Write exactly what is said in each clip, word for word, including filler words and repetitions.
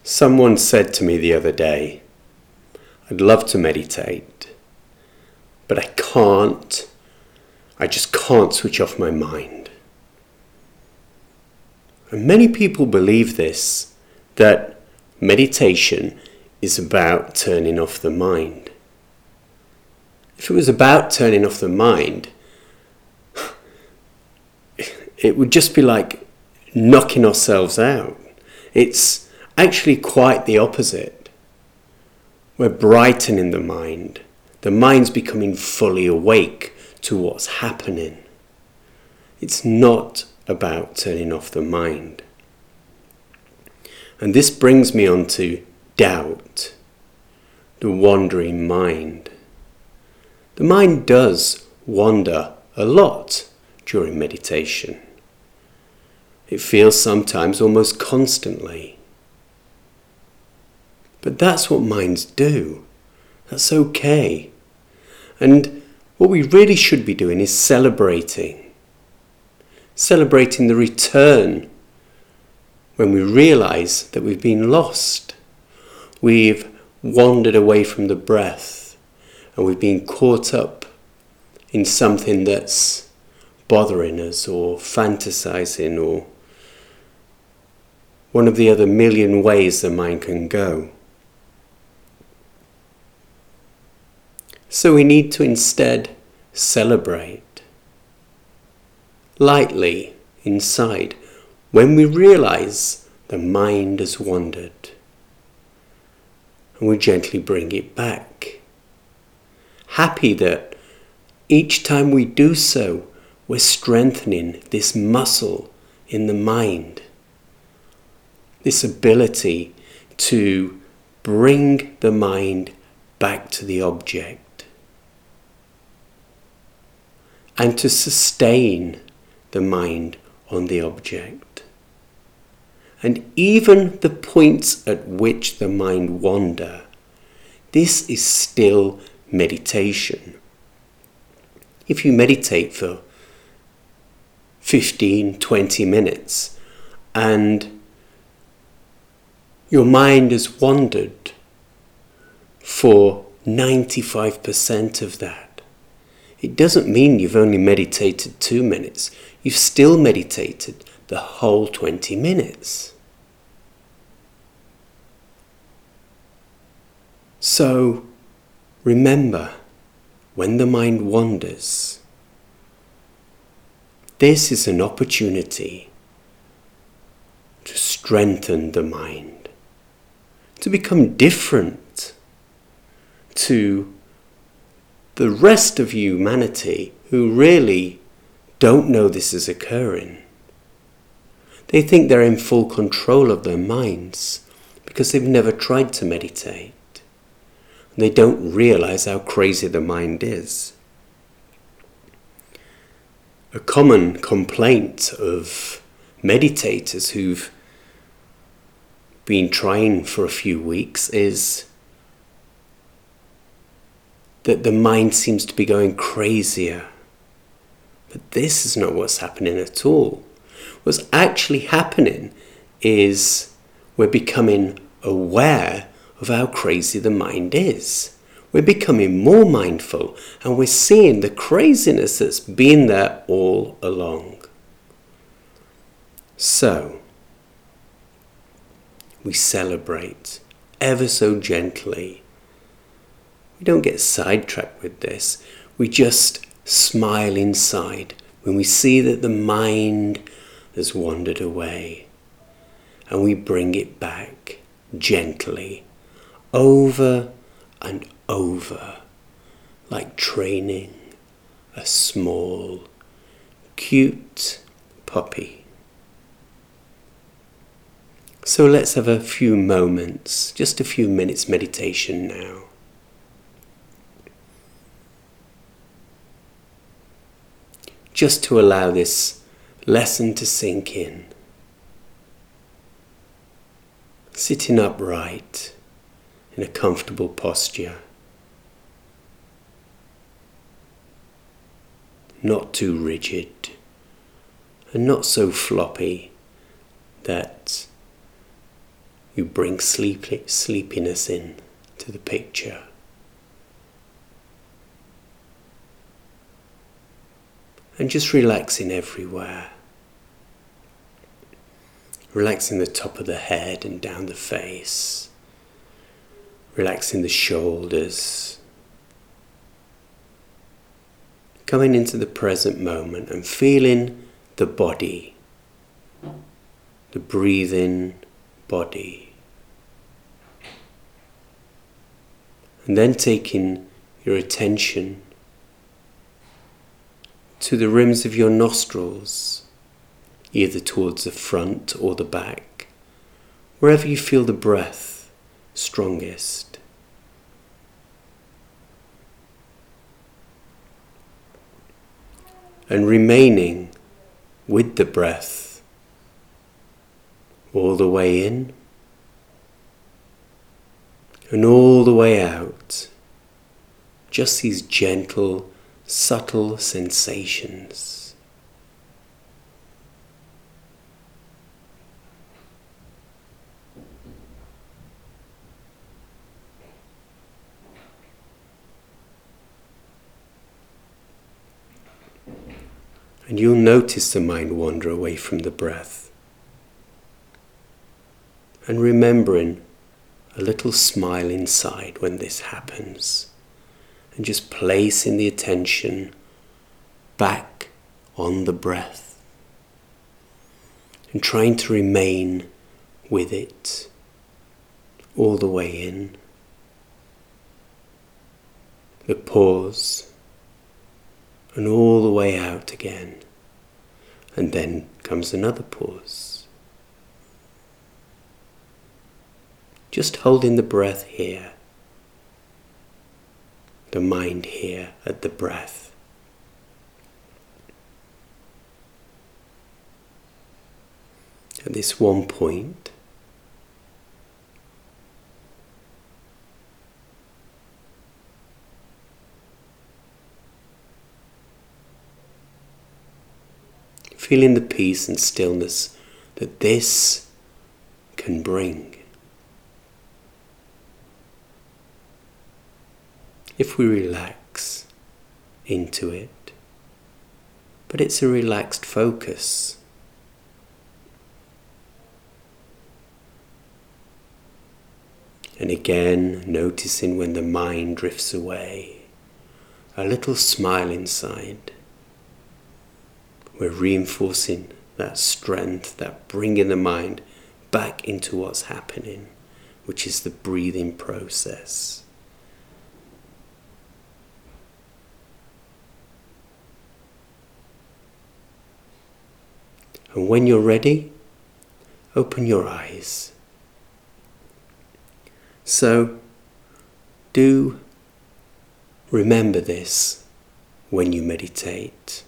Someone said to me the other day, I'd love to meditate, but I can't, I just can't switch off my mind. And many people believe this, that meditation is about turning off the mind. If it was about turning off the mind, it would just be like knocking ourselves out. It's actually quite the opposite. We're brightening the mind. The mind's becoming fully awake to what's happening. It's not about turning off the mind. And this brings me on to doubt, the wandering mind. The mind does wander a lot during meditation. It feels sometimes almost constantly. But that's what minds do. That's okay. And what we really should be doing is celebrating. Celebrating the return when we realize that we've been lost. We've wandered away from the breath and we've been caught up in something that's bothering us or fantasizing or one of the other million ways the mind can go. So we need to instead celebrate lightly inside when we realize the mind has wandered, and we gently bring it back. Happy that each time we do so, we're strengthening this muscle in the mind, this ability to bring the mind back to the object and to sustain the mind on the object. And even the points at which the mind wander, this is still meditation. If you meditate for fifteen, twenty minutes and your mind has wandered for ninety-five percent of that, it doesn't mean you've only meditated two minutes. You've still meditated the whole twenty minutes. So remember, when the mind wanders, this is an opportunity to strengthen the mind, to become different to the rest of humanity who really don't know this is occurring. They think they're in full control of their minds because they've never tried to meditate. They don't realize how crazy the mind is. A common complaint of meditators who've been trying for a few weeks is that the mind seems to be going crazier. But this is not what's happening at all. What's actually happening is we're becoming aware of how crazy the mind is. We're becoming more mindful and we're seeing the craziness that's been there all along. So, we celebrate ever so gently. We don't get sidetracked with this. We just smile inside when we see that the mind has wandered away, and we bring it back gently over and over, like training a small, cute puppy. So let's have a few moments, just a few minutes meditation now. Just to allow this lesson to sink in. Sitting upright in a comfortable posture. Not too rigid and not so floppy that you bring sleep, sleepiness in to the picture. And just relaxing everywhere. Relaxing the top of the head and down the face. Relaxing the shoulders. Coming into the present moment and feeling the body. The breathing body. And then taking your attention to the rims of your nostrils, either towards the front or the back, wherever you feel the breath strongest. And remaining with the breath all the way in and all the way out, just these gentle, subtle sensations. And you'll notice the mind wander away from the breath. And remembering a little smile inside when this happens. And just placing the attention back on the breath. And trying to remain with it all the way in. The pause. And all the way out again. And then comes another pause. Just holding the breath here. The mind here at the breath. At this one point, feeling the peace and stillness that this can bring. If we relax into it, but it's a relaxed focus. And again, noticing when the mind drifts away, a little smile inside. We're reinforcing that strength, that bringing the mind back into what's happening, which is the breathing process. And when you're ready, open your eyes. So, do remember this when you meditate.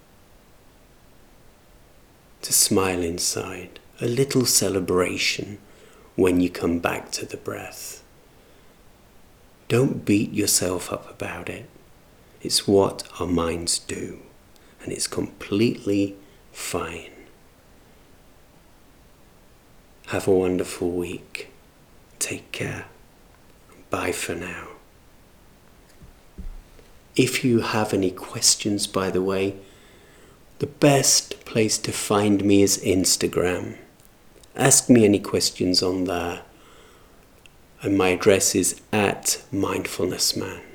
To smile inside, a little celebration when you come back to the breath. Don't beat yourself up about it. It's what our minds do, and it's completely fine. Have a wonderful week. Take care. Bye for now. If you have any questions, by the way, the best place to find me is Instagram. Ask me any questions on there. And my address is at mindfulnessman.